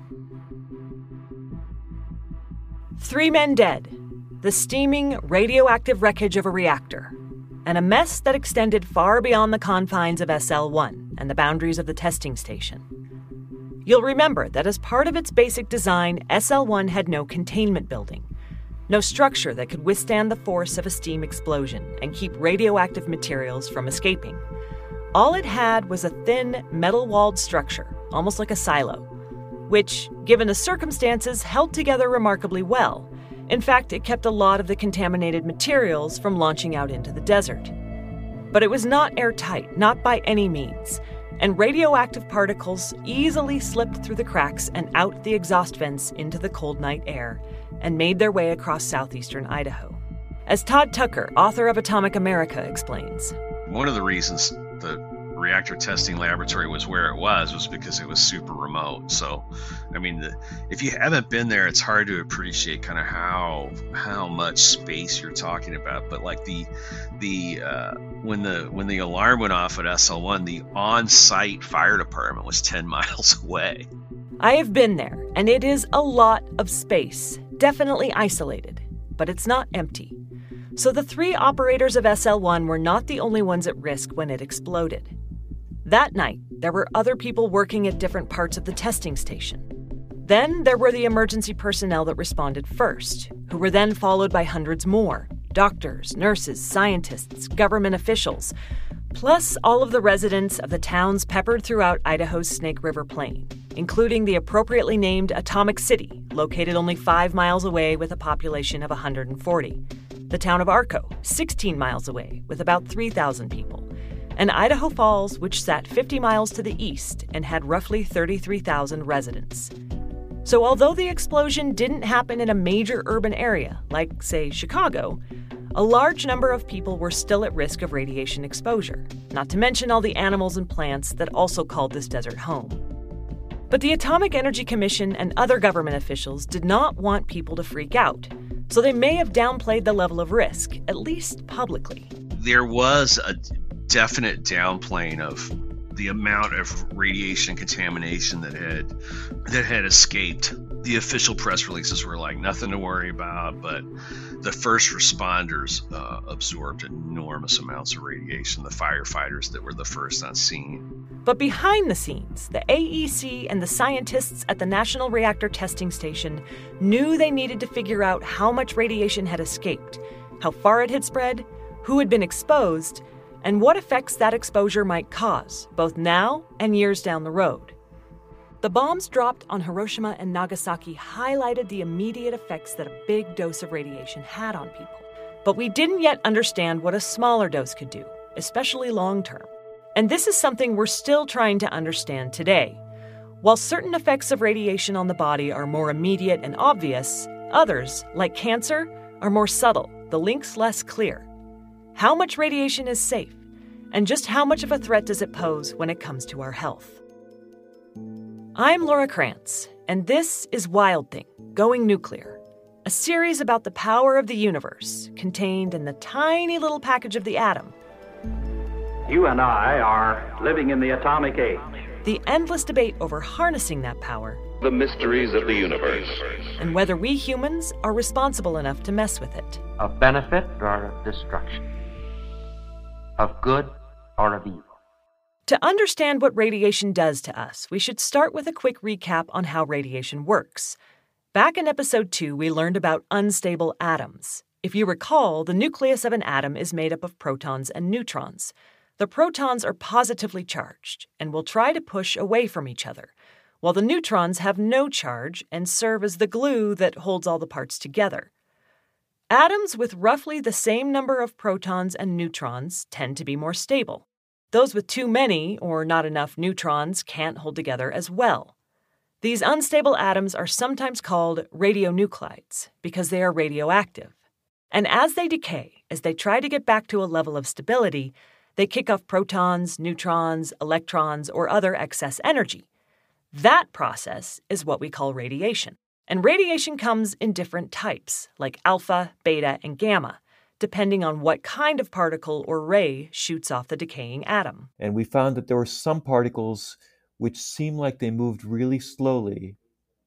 Three men dead, the steaming, radioactive wreckage of a reactor, and a mess that extended far beyond the confines of SL-1 and the boundaries of the testing station. You'll remember that as part of its basic design, SL-1 had no containment building, no structure that could withstand the force of a steam explosion and keep radioactive materials from escaping. All it had was a thin, metal-walled structure, almost like a silo, which, given the circumstances, held together remarkably well. In fact, it kept a lot of the contaminated materials from launching out into the desert. But it was not airtight, not by any means, and radioactive particles easily slipped through the cracks and out the exhaust vents into the cold night air and made their way across southeastern Idaho. As Todd Tucker, author of Atomic America, explains, one of the reasons the reactor testing laboratory was where it was because it was super remote. So, I mean, if you haven't been there, it's hard to appreciate kind of how much space you're talking about. But like when the alarm went off at SL-1, the on-site fire department was 10 miles away. I have been there, and it is a lot of space, definitely isolated, but it's not empty. So the three operators of SL-1 were not the only ones at risk when it exploded. That night, there were other people working at different parts of the testing station. Then there were the emergency personnel that responded first, who were then followed by hundreds more: doctors, nurses, scientists, government officials, plus all of the residents of the towns peppered throughout Idaho's Snake River Plain, including the appropriately named Atomic City, located only 5 miles away with a population of 140, the town of Arco, 16 miles away with about 3,000 people, and Idaho Falls, which sat 50 miles to the east and had roughly 33,000 residents. So although the explosion didn't happen in a major urban area, like, say, Chicago, a large number of people were still at risk of radiation exposure, not to mention all the animals and plants that also called this desert home. But the Atomic Energy Commission and other government officials did not want people to freak out, so they may have downplayed the level of risk, at least publicly. There was a definite downplaying of the amount of radiation contamination that had escaped. The official press releases were like, nothing to worry about, but the first responders absorbed enormous amounts of radiation, the firefighters that were the first on scene. But behind the scenes, the AEC and the scientists at the National Reactor Testing Station knew they needed to figure out how much radiation had escaped, how far it had spread, who had been exposed, and what effects that exposure might cause, both now and years down the road. The bombs dropped on Hiroshima and Nagasaki highlighted the immediate effects that a big dose of radiation had on people. But we didn't yet understand what a smaller dose could do, especially long-term. And this is something we're still trying to understand today. While certain effects of radiation on the body are more immediate and obvious, others, like cancer, are more subtle, the links less clear. How much radiation is safe? And just how much of a threat does it pose when it comes to our health? I'm Laura Krantz, and this is Wild Thing, Going Nuclear, a series about the power of the universe contained in the tiny little package of the atom. You and I are living in the atomic age. The endless debate over harnessing that power. The mysteries of the universe. And whether we humans are responsible enough to mess with it. Of benefit or of destruction. Of good or of evil. To understand what radiation does to us, we should start with a quick recap on how radiation works. Back in episode 2, we learned about unstable atoms. If you recall, the nucleus of an atom is made up of protons and neutrons. The protons are positively charged and will try to push away from each other, while the neutrons have no charge and serve as the glue that holds all the parts together. Atoms with roughly the same number of protons and neutrons tend to be more stable. Those with too many or not enough neutrons can't hold together as well. These unstable atoms are sometimes called radionuclides because they are radioactive. And as they decay, as they try to get back to a level of stability, they kick off protons, neutrons, electrons, or other excess energy. That process is what we call radiation. And radiation comes in different types, like alpha, beta, and gamma, depending on what kind of particle or ray shoots off the decaying atom. And we found that there were some particles which seemed like they moved really slowly,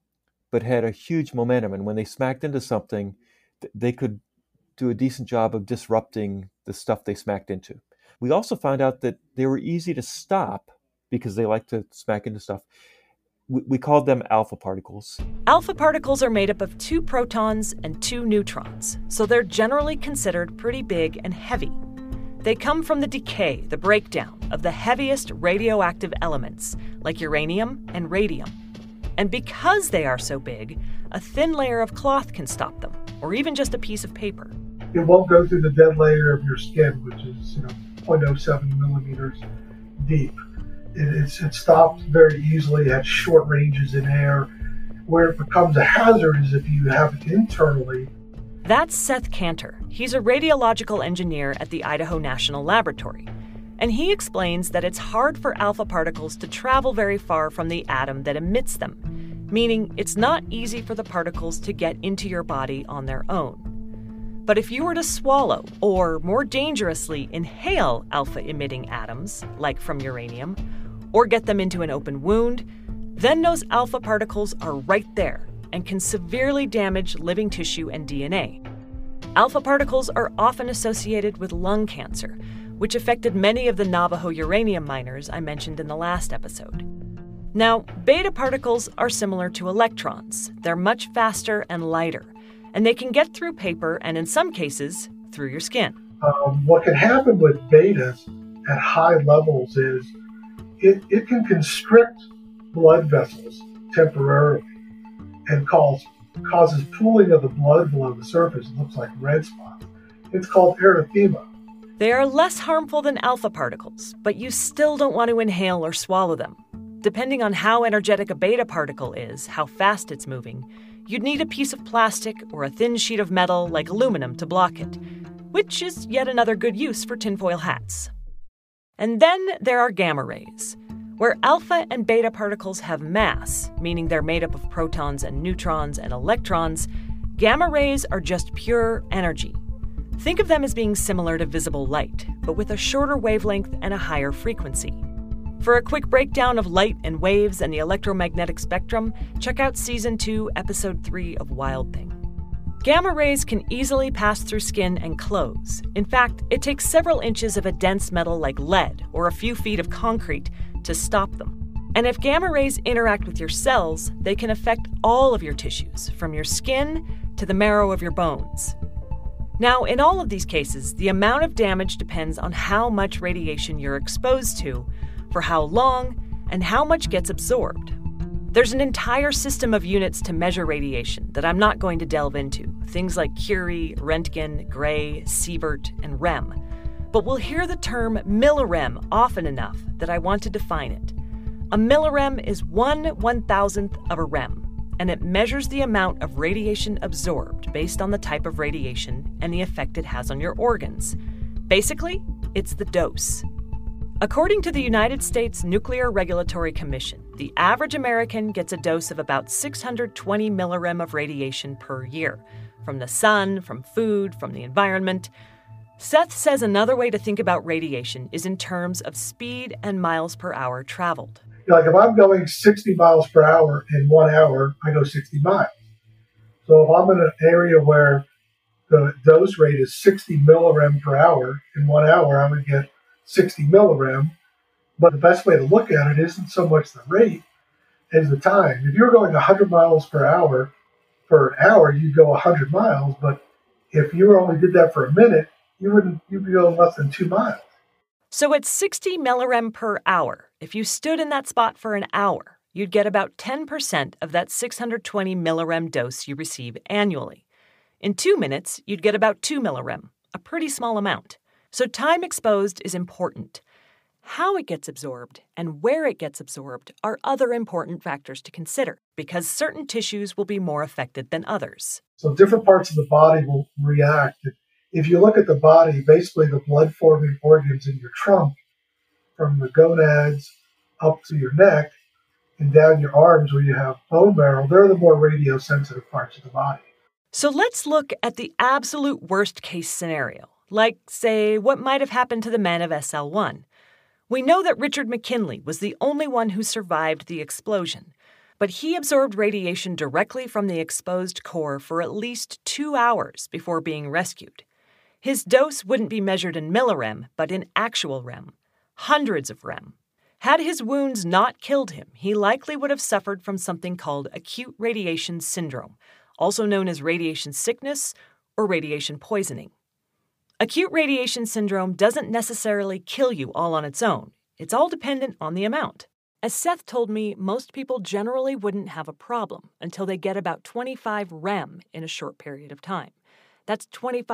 but had a huge momentum. And when they smacked into something, they could do a decent job of disrupting the stuff they smacked into. We also found out that they were easy to stop because they like to smack into stuff. We called them alpha particles. Alpha particles are made up of 2 protons and 2 neutrons, so they're generally considered pretty big and heavy. They come from the decay, the breakdown, of the heaviest radioactive elements, like uranium and radium. And because they are so big, a thin layer of cloth can stop them, or even just a piece of paper. It won't go through the dead layer of your skin, which is 0.07 millimeters deep. It stops very easily, has short ranges in air. Where it becomes a hazard is if you have it internally. That's Seth Cantor. He's a radiological engineer at the Idaho National Laboratory. And he explains that it's hard for alpha particles to travel very far from the atom that emits them, meaning it's not easy for the particles to get into your body on their own. But if you were to swallow, or more dangerously, inhale alpha-emitting atoms, like from uranium, or get them into an open wound, then those alpha particles are right there and can severely damage living tissue and DNA. Alpha particles are often associated with lung cancer, which affected many of the Navajo uranium miners I mentioned in the last episode. Now, beta particles are similar to electrons. They're much faster and lighter, and they can get through paper and, in some cases, through your skin. What can happen with betas at high levels is it can constrict blood vessels temporarily and causes pooling of the blood below the surface. It looks like red spots. It's called erythema. They are less harmful than alpha particles, but you still don't want to inhale or swallow them. Depending on how energetic a beta particle is, how fast it's moving, you'd need a piece of plastic or a thin sheet of metal like aluminum to block it, which is yet another good use for tinfoil hats. And then there are gamma rays. Where alpha and beta particles have mass, meaning they're made up of protons and neutrons and electrons, gamma rays are just pure energy. Think of them as being similar to visible light, but with a shorter wavelength and a higher frequency. For a quick breakdown of light and waves and the electromagnetic spectrum, check out Season 2, Episode 3 of Wild Thing. Gamma rays can easily pass through skin and clothes. In fact, it takes several inches of a dense metal like lead or a few feet of concrete to stop them. And if gamma rays interact with your cells, they can affect all of your tissues, from your skin to the marrow of your bones. Now, in all of these cases, the amount of damage depends on how much radiation you're exposed to, for how long, and how much gets absorbed. There's an entire system of units to measure radiation that I'm not going to delve into, things like Curie, Röntgen, Gray, Sievert, and REM. But we'll hear the term millirem often enough that I want to define it. A millirem is 1/1000th of a rem, and it measures the amount of radiation absorbed based on the type of radiation and the effect it has on your organs. Basically, it's the dose. According to the United States Nuclear Regulatory Commission, the average American gets a dose of about 620 millirem of radiation per year, from the sun, from food, from the environment. Seth says another way to think about radiation is in terms of speed and miles per hour traveled. Like if I'm going 60 miles per hour in 1 hour, I go 60 miles. So if I'm in an area where the dose rate is 60 millirem per hour in 1 hour, I would get 60 millirem. But the best way to look at it isn't so much the rate as the time. If you're going 100 miles per hour for an hour, you'd go 100 miles. But if you only did that for a minute, you'd be going less than 2 miles. So at 60 millirem per hour, if you stood in that spot for an hour, you'd get about 10% of that 620 millirem dose you receive annually. In 2 minutes, you'd get about 2 millirem, a pretty small amount. So time exposed is important. How it gets absorbed and where it gets absorbed are other important factors to consider, because certain tissues will be more affected than others. So different parts of the body will react. If you look at the body, basically the blood-forming organs in your trunk, from the gonads up to your neck and down your arms where you have bone marrow, they're the more radiosensitive parts of the body. So let's look at the absolute worst-case scenario, like, say, what might have happened to the men of SL1. We know that Richard McKinley was the only one who survived the explosion, but he absorbed radiation directly from the exposed core for at least 2 hours before being rescued. His dose wouldn't be measured in millirem, but in actual rem. Hundreds of rem. Had his wounds not killed him, he likely would have suffered from something called acute radiation syndrome, also known as radiation sickness or radiation poisoning. Acute radiation syndrome doesn't necessarily kill you all on its own. It's all dependent on the amount. As Seth told me, most people generally wouldn't have a problem until they get about 25 rem in a short period of time. That's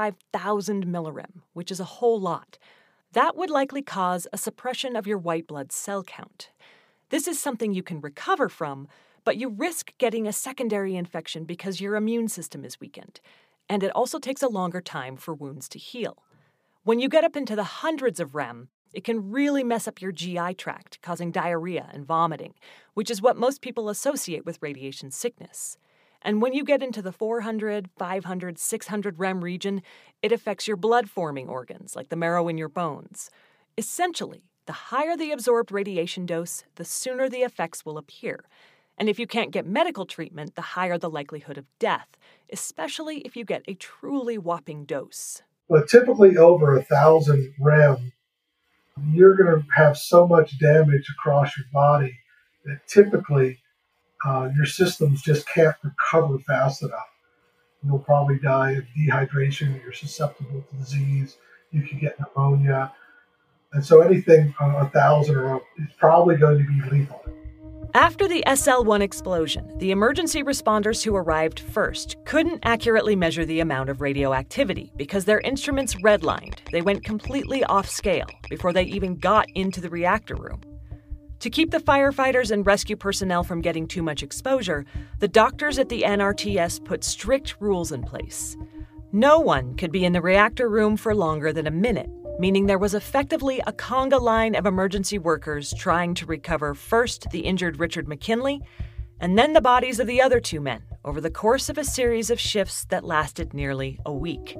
25,000 millirem, which is a whole lot. That would likely cause a suppression of your white blood cell count. This is something you can recover from, but you risk getting a secondary infection because your immune system is weakened, and it also takes a longer time for wounds to heal. When you get up into the hundreds of rem, it can really mess up your GI tract, causing diarrhea and vomiting, which is what most people associate with radiation sickness. And when you get into the 400, 500, 600 rem region, it affects your blood-forming organs, like the marrow in your bones. Essentially, the higher the absorbed radiation dose, the sooner the effects will appear. And if you can't get medical treatment, the higher the likelihood of death, especially if you get a truly whopping dose. But typically over 1,000 rem, you're going to have so much damage across your body that typically your systems just can't recover fast enough. You'll probably die of dehydration. You're susceptible to disease. You can get pneumonia. And so anything 1,000 or up is probably going to be lethal. After the SL-1 explosion, the emergency responders who arrived first couldn't accurately measure the amount of radioactivity because their instruments redlined. They went completely off scale before they even got into the reactor room. To keep the firefighters and rescue personnel from getting too much exposure, the doctors at the NRTS put strict rules in place. No one could be in the reactor room for longer than a minute, meaning there was effectively a conga line of emergency workers trying to recover first the injured Richard McKinley and then the bodies of the other 2 men over the course of a series of shifts that lasted nearly a week.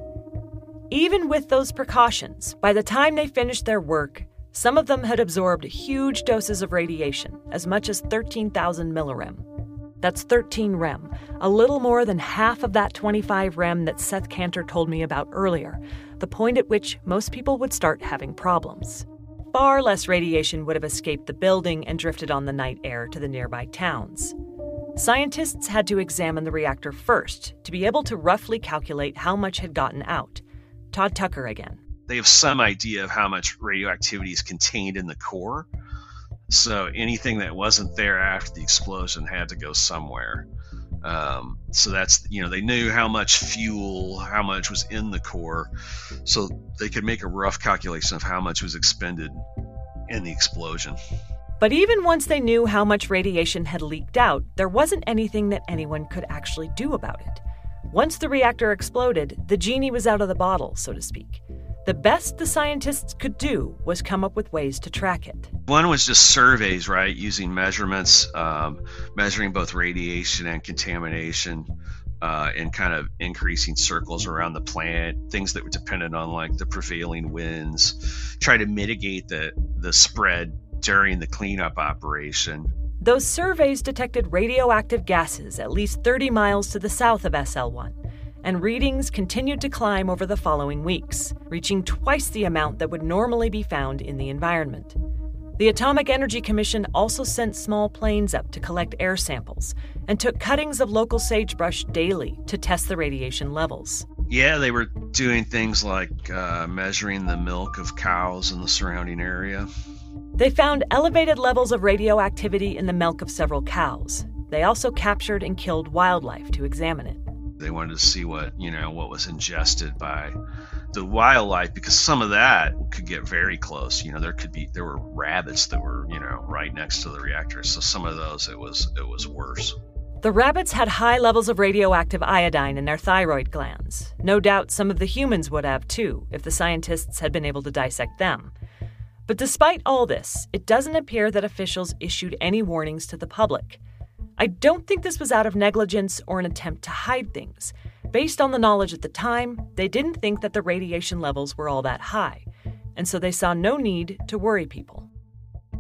Even with those precautions, by the time they finished their work, some of them had absorbed huge doses of radiation, as much as 13,000 millirem. That's 13 rem, a little more than half of that 25 rem that Seth Cantor told me about earlier, the point at which most people would start having problems. Far less radiation would have escaped the building and drifted on the night air to the nearby towns. Scientists had to examine the reactor first to be able to roughly calculate how much had gotten out. Todd Tucker again. They have some idea of how much radioactivity is contained in the core. So anything that wasn't there after the explosion had to go somewhere. So that's, they knew how much fuel, how much was in the core. So they could make a rough calculation of how much was expended in the explosion. But even once they knew how much radiation had leaked out, there wasn't anything that anyone could actually do about it. Once the reactor exploded, the genie was out of the bottle, so to speak. The best the scientists could do was come up with ways to track it. One was just surveys, right? Using measurements, measuring both radiation and contamination, and kind of increasing circles around the plant, things that were dependent on like the prevailing winds, try to mitigate the spread during the cleanup operation. Those surveys detected radioactive gases at least 30 miles to the south of SL-1. And readings continued to climb over the following weeks, reaching twice the amount that would normally be found in the environment. The Atomic Energy Commission also sent small planes up to collect air samples and took cuttings of local sagebrush daily to test the radiation levels. Yeah, they were doing things like measuring the milk of cows in the surrounding area. They found elevated levels of radioactivity in the milk of several cows. They also captured and killed wildlife to examine it. They wanted to see what was ingested by the wildlife, because some of that could get very close. There were rabbits that were, right next to the reactor. So some of those, it was worse. The rabbits had high levels of radioactive iodine in their thyroid glands. No doubt some of the humans would have too, if the scientists had been able to dissect them. But despite all this, it doesn't appear that officials issued any warnings to the public. I don't think this was out of negligence or an attempt to hide things. Based on the knowledge at the time, they didn't think that the radiation levels were all that high, and so they saw no need to worry people.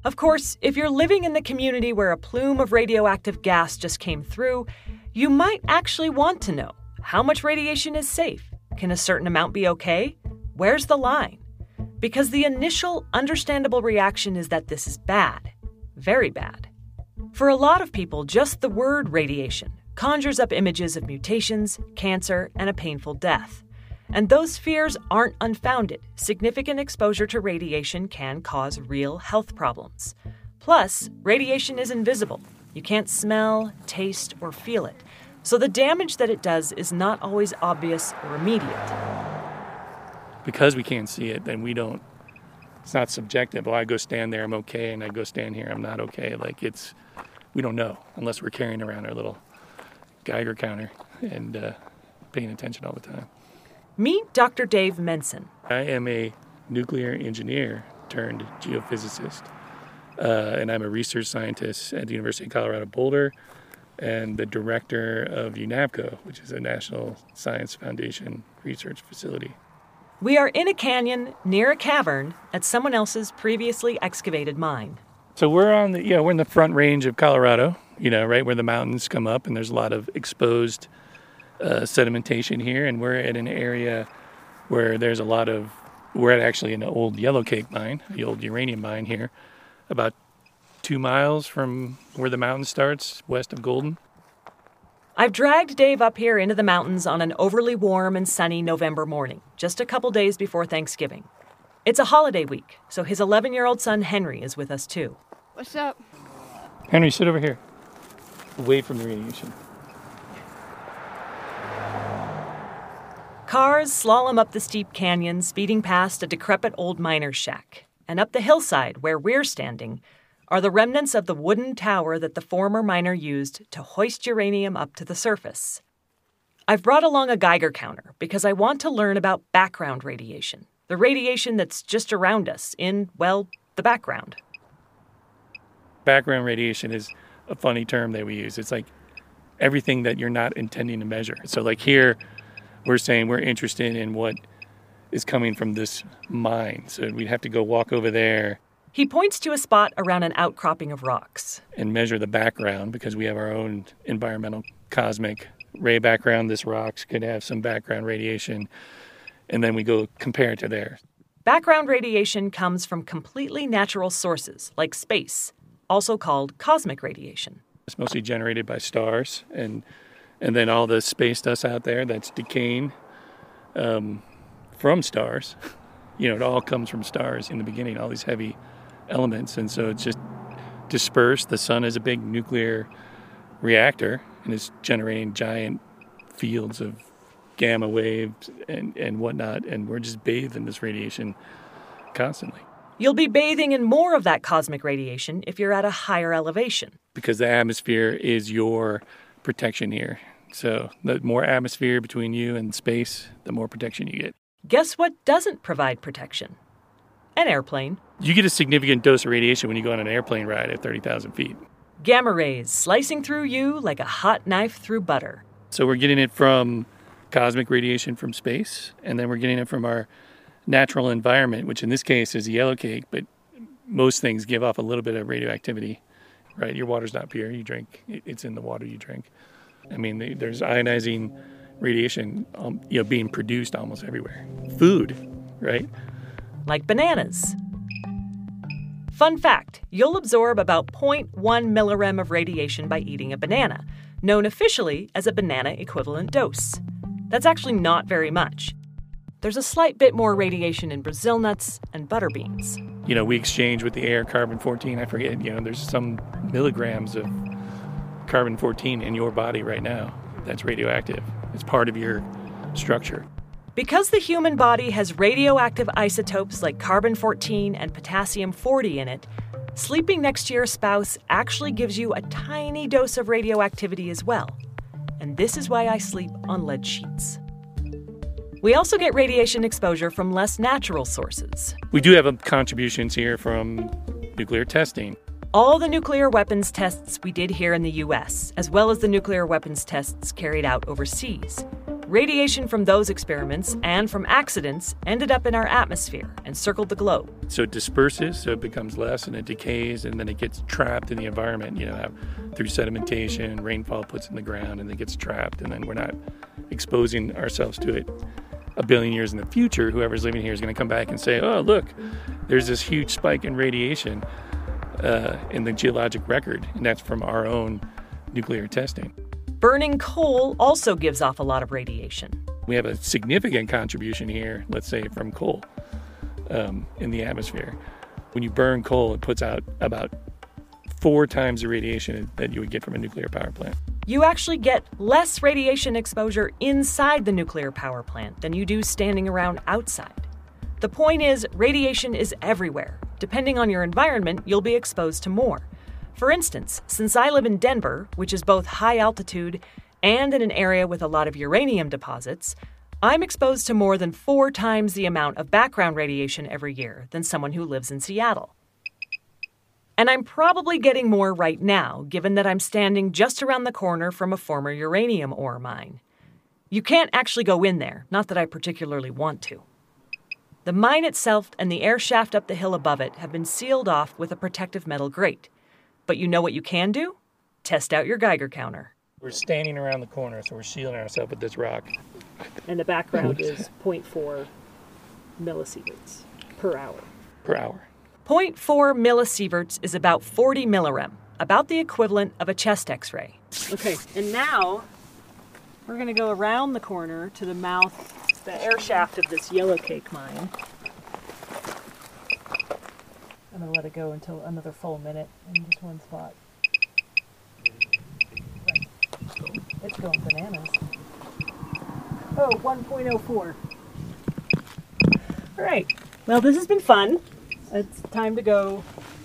Of course, if you're living in the community where a plume of radioactive gas just came through, you might actually want to know, how much radiation is safe? Can a certain amount be okay? Where's the line? Because the initial understandable reaction is that this is bad, very bad. For a lot of people, just the word radiation conjures up images of mutations, cancer, and a painful death. And those fears aren't unfounded. Significant exposure to radiation can cause real health problems. Plus, radiation is invisible. You can't smell, taste, or feel it. So the damage that it does is not always obvious or immediate. Because we can't see it, then it's not subjective. Oh, I go stand there, I'm okay, and I go stand here, I'm not okay. We don't know unless we're carrying around our little Geiger counter and paying attention all the time. Meet Dr. Dave Menson. I am a nuclear engineer turned geophysicist, and I'm a research scientist at the University of Colorado Boulder and the director of UNAVCO, which is a National Science Foundation research facility. We are in a canyon near a cavern at someone else's previously excavated mine. So we're in the front range of Colorado, right where the mountains come up, and there's a lot of exposed sedimentation here, and we're at an area where we're at actually an old yellowcake mine, the old uranium mine here, about 2 miles from where the mountain starts, west of Golden. I've dragged Dave up here into the mountains on an overly warm and sunny November morning, just a couple days before Thanksgiving. It's a holiday week, so his 11-year-old son Henry is with us too. What's up? Henry, sit over here, away from the radiation. Cars slalom up the steep canyon, speeding past a decrepit old miner's shack. And up the hillside, where we're standing, are the remnants of the wooden tower that the former miner used to hoist uranium up to the surface. I've brought along a Geiger counter because I want to learn about background radiation, the radiation that's just around us in, the background. Background radiation is a funny term that we use. It's like everything that you're not intending to measure. So like here, we're saying we're interested in what is coming from this mine. So we'd have to go walk over there. He points to a spot around an outcropping of rocks. And measure the background because we have our own environmental cosmic ray background. This rocks could have some background radiation. And then we go compare it to theirs. Background radiation comes from completely natural sources, like space, also called cosmic radiation. It's mostly generated by stars and then all the space dust out there that's decaying from stars. It all comes from stars in the beginning, all these heavy elements. And so it's just dispersed. The sun is a big nuclear reactor and is generating giant fields of gamma waves and whatnot. And we're just bathed in this radiation constantly. You'll be bathing in more of that cosmic radiation if you're at a higher elevation. Because the atmosphere is your protection here. So the more atmosphere between you and space, the more protection you get. Guess what doesn't provide protection? An airplane. You get a significant dose of radiation when you go on an airplane ride at 30,000 feet. Gamma rays slicing through you like a hot knife through butter. So we're getting it from cosmic radiation from space, and then we're getting it from our natural environment, which in this case is a yellowcake, but most things give off a little bit of radioactivity, right? Your water's not pure. You drink, it's in the water you drink. I mean, there's ionizing radiation, being produced almost everywhere. Food, right? Like bananas. Fun fact, you'll absorb about 0.1 millirem of radiation by eating a banana, known officially as a banana equivalent dose. That's actually not very much. There's a slight bit more radiation in Brazil nuts and butter beans. We exchange with the air carbon-14. I forget, there's some milligrams of carbon-14 in your body right now that's radioactive. It's part of your structure. Because the human body has radioactive isotopes like carbon-14 and potassium-40 in it, sleeping next to your spouse actually gives you a tiny dose of radioactivity as well. And this is why I sleep on lead sheets. We also get radiation exposure from less natural sources. We do have contributions here from nuclear testing. All the nuclear weapons tests we did here in the U.S., as well as the nuclear weapons tests carried out overseas. radiation from those experiments and from accidents ended up in our atmosphere and circled the globe. So it disperses, so it becomes less, and it decays, and then it gets trapped in the environment, through sedimentation, rainfall puts it in the ground, and it gets trapped, and then we're not exposing ourselves to it. A billion years in the future, whoever's living here is going to come back and say, oh, look, there's this huge spike in radiation in the geologic record, and that's from our own nuclear testing. Burning coal also gives off a lot of radiation. We have a significant contribution here, let's say, from coal in the atmosphere. When you burn coal, it puts out about 4 times the radiation that you would get from a nuclear power plant. You actually get less radiation exposure inside the nuclear power plant than you do standing around outside. The point is, radiation is everywhere. Depending on your environment, you'll be exposed to more. For instance, since I live in Denver, which is both high altitude and in an area with a lot of uranium deposits, I'm exposed to more than 4 times the amount of background radiation every year than someone who lives in Seattle. And I'm probably getting more right now, given that I'm standing just around the corner from a former uranium ore mine. You can't actually go in there, not that I particularly want to. The mine itself and the air shaft up the hill above it have been sealed off with a protective metal grate. But you know what you can do? Test out your Geiger counter. We're standing around the corner, so we're shielding ourselves with this rock. And the background is 0.4 millisieverts per hour. Per hour. 0.4 millisieverts is about 40 millirem, about the equivalent of a chest x-ray. Okay, and now we're going to go around the corner to the mouth, the air shaft of this yellowcake mine. I'm going to let it go until another full minute in just one spot. Right. It's going bananas. Oh, 1.04. All right. Well, this has been fun. It's time to go.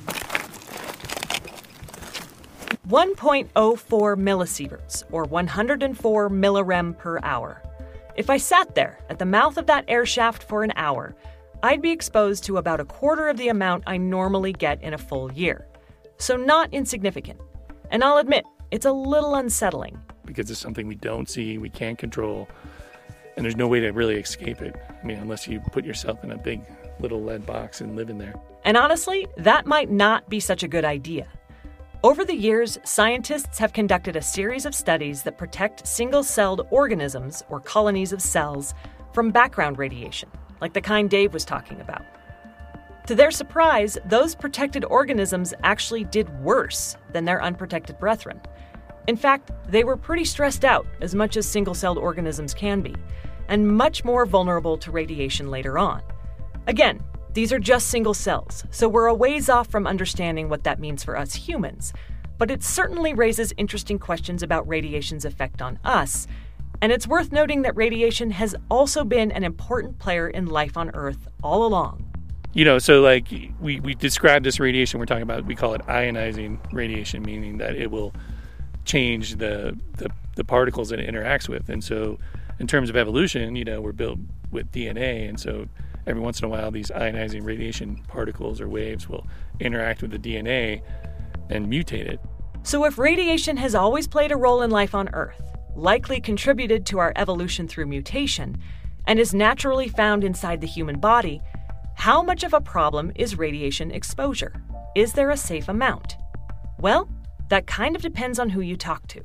1.04 millisieverts, or 104 millirem per hour. If I sat there at the mouth of that air shaft for an hour, I'd be exposed to about a quarter of the amount I normally get in a full year. So not insignificant. And I'll admit, it's a little unsettling. Because it's something we don't see, we can't control, and there's no way to really escape it. I mean, unless you put yourself in a big little lead box and live in there. And honestly, that might not be such a good idea. Over the years, scientists have conducted a series of studies that protect single-celled organisms, or colonies of cells, from background radiation, like the kind Dave was talking about. To their surprise, those protected organisms actually did worse than their unprotected brethren. In fact, they were pretty stressed out, as much as single-celled organisms can be, and much more vulnerable to radiation later on. Again, these are just single cells, so we're a ways off from understanding what that means for us humans, but it certainly raises interesting questions about radiation's effect on us. And it's worth noting that radiation has also been an important player in life on Earth all along. So like we describe this radiation we're talking about, we call it ionizing radiation, meaning that it will change the particles that it interacts with. And so in terms of evolution, we're built with DNA. And so every once in a while, these ionizing radiation particles or waves will interact with the DNA and mutate it. So if radiation has always played a role in life on Earth, likely contributed to our evolution through mutation, and is naturally found inside the human body, how much of a problem is radiation exposure? Is there a safe amount? Well, that kind of depends on who you talk to.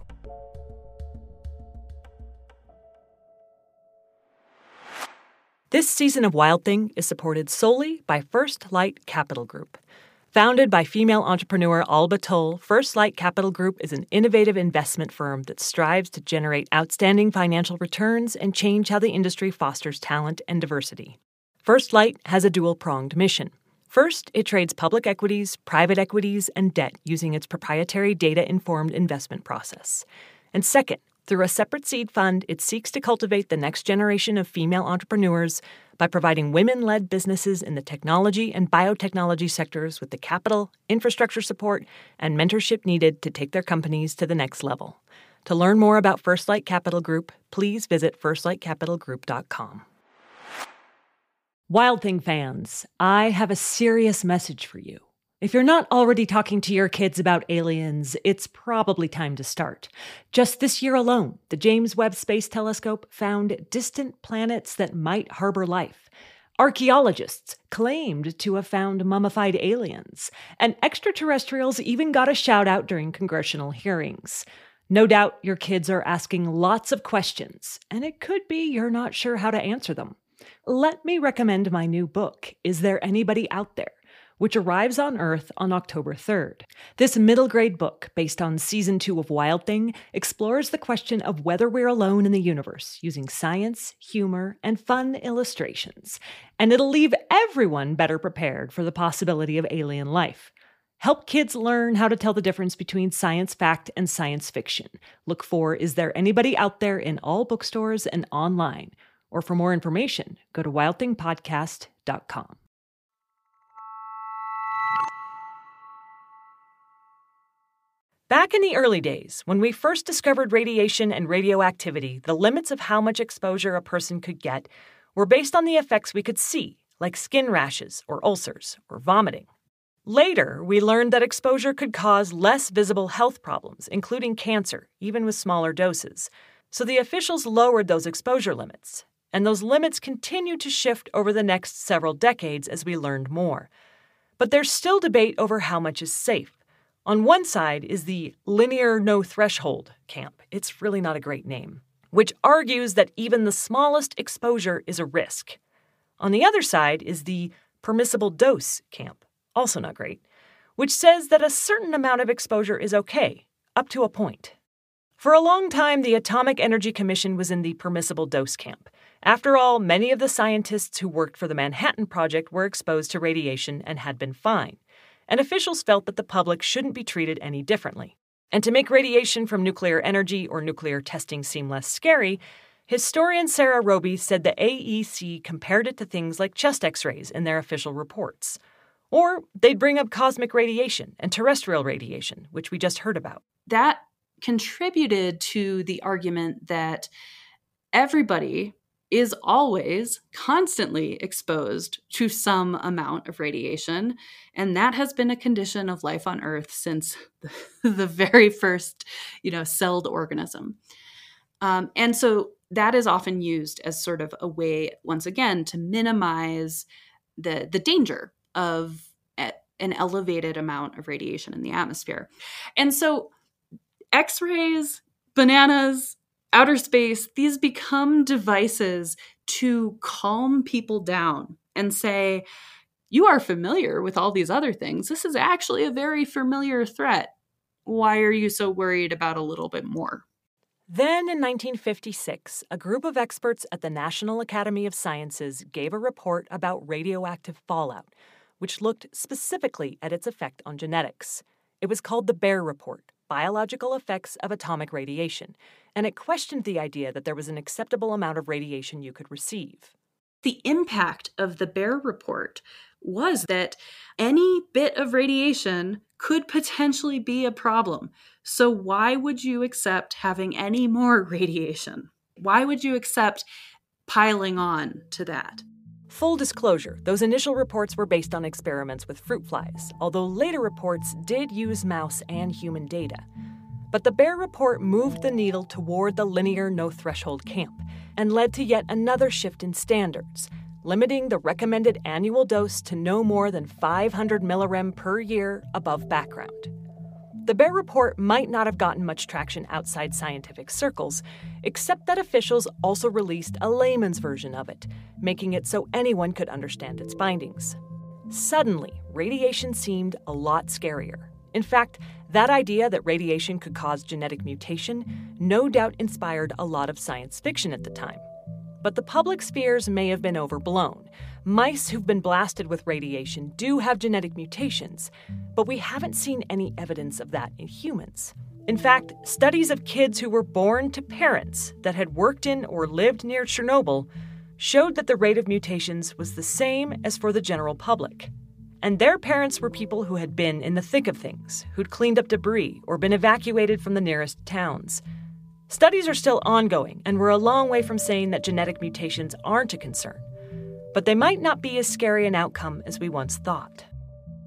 This season of Wild Thing is supported solely by First Light Capital Group. Founded by female entrepreneur Alba Toll, First Light Capital Group is an innovative investment firm that strives to generate outstanding financial returns and change how the industry fosters talent and diversity. First Light has a dual-pronged mission. First, it trades public equities, private equities, and debt using its proprietary data-informed investment process. And second, through a separate seed fund, it seeks to cultivate the next generation of female entrepreneurs by providing women-led businesses in the technology and biotechnology sectors with the capital, infrastructure support, and mentorship needed to take their companies to the next level. To learn more about First Light Capital Group, please visit firstlightcapitalgroup.com. Wild Thing fans, I have a serious message for you. If you're not already talking to your kids about aliens, it's probably time to start. Just this year alone, the James Webb Space Telescope found distant planets that might harbor life. Archaeologists claimed to have found mummified aliens, and extraterrestrials even got a shout-out during congressional hearings. No doubt your kids are asking lots of questions, and it could be you're not sure how to answer them. Let me recommend my new book, Is There Anybody Out There?, which arrives on Earth on October 3rd. This middle grade book, based on Season 2 of Wild Thing, explores the question of whether we're alone in the universe using science, humor, and fun illustrations. And it'll leave everyone better prepared for the possibility of alien life. Help kids learn how to tell the difference between science fact and science fiction. Look for Is There Anybody Out There in all bookstores and online. Or for more information, go to wildthingpodcast.com. Back in the early days, when we first discovered radiation and radioactivity, the limits of how much exposure a person could get were based on the effects we could see, like skin rashes or ulcers or vomiting. Later, we learned that exposure could cause less visible health problems, including cancer, even with smaller doses. So the officials lowered those exposure limits, and those limits continued to shift over the next several decades as we learned more. But there's still debate over how much is safe. On one side is the linear no threshold camp. It's really not a great name, which argues that even the smallest exposure is a risk. On the other side is the permissible dose camp, also not great, which says that a certain amount of exposure is okay, up to a point. For a long time, the Atomic Energy Commission was in the permissible dose camp. After all, many of the scientists who worked for the Manhattan Project were exposed to radiation and had been fine. And officials felt that the public shouldn't be treated any differently. And to make radiation from nuclear energy or nuclear testing seem less scary, historian Sarah Roby said the AEC compared it to things like chest x-rays in their official reports. Or they'd bring up cosmic radiation and terrestrial radiation, which we just heard about. That contributed to the argument that everybody is always constantly exposed to some amount of radiation. And that has been a condition of life on Earth since the very first, celled organism. And so that is often used as sort of a way, once again, to minimize the danger of an elevated amount of radiation in the atmosphere. And so X-rays, bananas, outer space, these become devices to calm people down and say, you are familiar with all these other things. This is actually a very familiar threat. Why are you so worried about a little bit more? Then in 1956, a group of experts at the National Academy of Sciences gave a report about radioactive fallout, which looked specifically at its effect on genetics. It was called the Baer Report, Biological Effects of Atomic Radiation, and it questioned the idea that there was an acceptable amount of radiation you could receive. The impact of the Baer Report was that any bit of radiation could potentially be a problem. So why would you accept having any more radiation? Why would you accept piling on to that? Full disclosure, those initial reports were based on experiments with fruit flies, although later reports did use mouse and human data. But the Baer Report moved the needle toward the linear no-threshold camp and led to yet another shift in standards, limiting the recommended annual dose to no more than 500 millirem per year above background. The Baer Report might not have gotten much traction outside scientific circles, except that officials also released a layman's version of it, making it so anyone could understand its findings. Suddenly, radiation seemed a lot scarier. In fact, that idea that radiation could cause genetic mutation no doubt inspired a lot of science fiction at the time. But the public's fears may have been overblown. Mice who've been blasted with radiation do have genetic mutations, but we haven't seen any evidence of that in humans. In fact, studies of kids who were born to parents that had worked in or lived near Chernobyl showed that the rate of mutations was the same as for the general public. And their parents were people who had been in the thick of things, who'd cleaned up debris or been evacuated from the nearest towns. Studies are still ongoing, and we're a long way from saying that genetic mutations aren't a concern. But they might not be as scary an outcome as we once thought.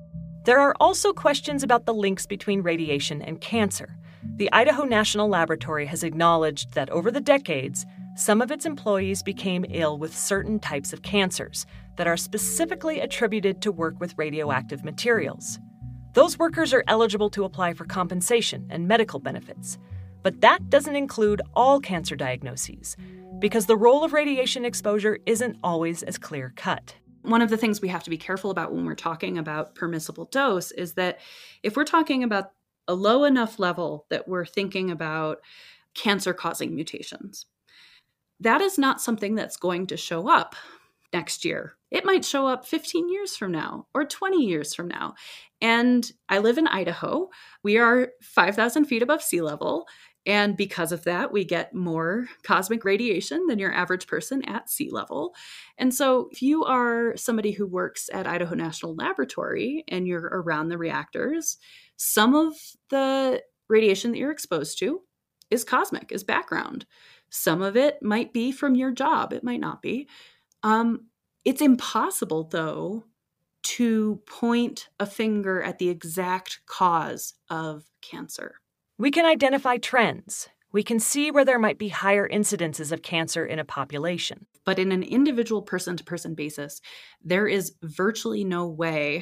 There are also questions about the links between radiation and cancer. The Idaho National Laboratory has acknowledged that over the decades, some of its employees became ill with certain types of cancers that are specifically attributed to work with radioactive materials. Those workers are eligible to apply for compensation and medical benefits. But that doesn't include all cancer diagnoses, because the role of radiation exposure isn't always as clear-cut. One of the things we have to be careful about when we're talking about permissible dose is that if we're talking about a low enough level that we're thinking about cancer-causing mutations, that is not something that's going to show up next year. It might show up 15 years from now or 20 years from now. And I live in Idaho. We are 5,000 feet above sea level. And because of that, we get more cosmic radiation than your average person at sea level. And so if you are somebody who works at Idaho National Laboratory and you're around the reactors, some of the radiation that you're exposed to is cosmic, is background. Some of it might be from your job. It might not be. It's impossible, though, to point a finger at the exact cause of cancer. We can identify trends. We can see where there might be higher incidences of cancer in a population. But in an individual person-to-person basis, there is virtually no way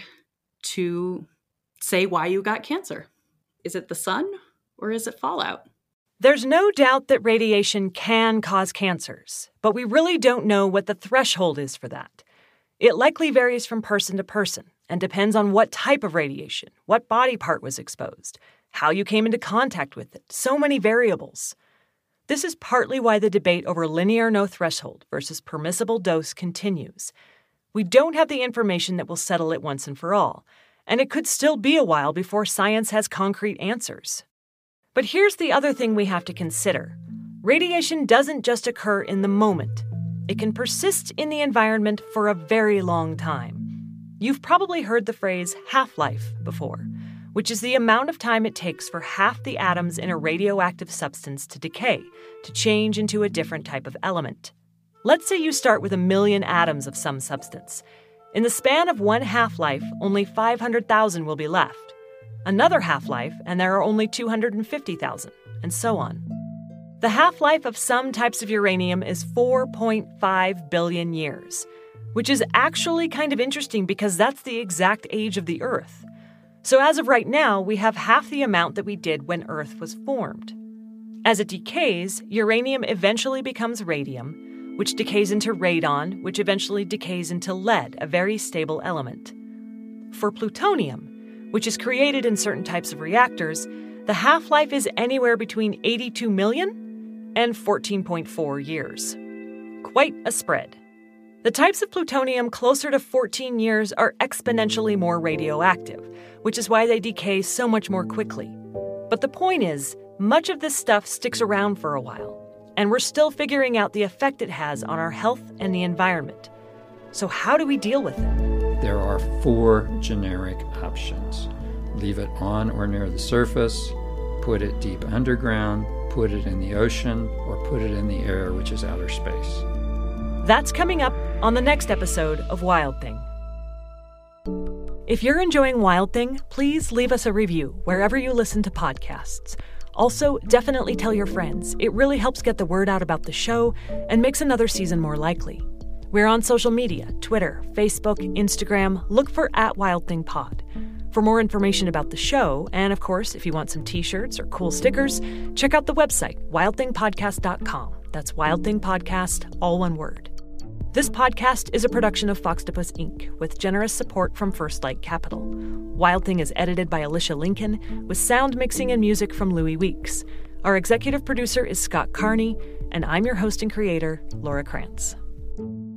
to say why you got cancer. Is it the sun or is it fallout? There's no doubt that radiation can cause cancers, but we really don't know what the threshold is for that. It likely varies from person to person and depends on what type of radiation, what body part was exposed, how you came into contact with it, so many variables. This is partly why the debate over linear no threshold versus permissible dose continues. We don't have the information that will settle it once and for all, and it could still be a while before science has concrete answers. But here's the other thing we have to consider. Radiation doesn't just occur in the moment. It can persist in the environment for a very long time. You've probably heard the phrase half-life before, which is the amount of time it takes for half the atoms in a radioactive substance to decay, to change into a different type of element. Let's say you start with 1 million atoms of some substance. In the span of one half-life, only 500,000 will be left. Another half-life, and there are only 250,000, and so on. The half-life of some types of uranium is 4.5 billion years, which is actually kind of interesting because that's the exact age of the Earth. So as of right now, we have half the amount that we did when Earth was formed. As it decays, uranium eventually becomes radium, which decays into radon, which eventually decays into lead, a very stable element. For plutonium, which is created in certain types of reactors, the half-life is anywhere between 82 million and 14.4 years. Quite a spread. The types of plutonium closer to 14 years are exponentially more radioactive, which is why they decay so much more quickly. But the point is, much of this stuff sticks around for a while, and we're still figuring out the effect it has on our health and the environment. So how do we deal with it? There are 4 generic options. Leave it on or near the surface, put it deep underground, put it in the ocean, or put it in the air, which is outer space. That's coming up on the next episode of Wild Thing. If you're enjoying Wild Thing, please leave us a review wherever you listen to podcasts. Also, definitely tell your friends. It really helps get the word out about the show and makes another season more likely. We're on social media, Twitter, Facebook, Instagram. Look for @WildThingPod. For more information about the show, and of course, if you want some t-shirts or cool stickers, check out the website, wildthingpodcast.com. That's Wild Thing Podcast, all one word. This podcast is a production of Foxtopus Inc., with generous support from First Light Capital. Wild Thing is edited by Alicia Lincoln, with sound mixing and music from Louis Weeks. Our executive producer is Scott Carney, and I'm your host and creator, Laura Krantz.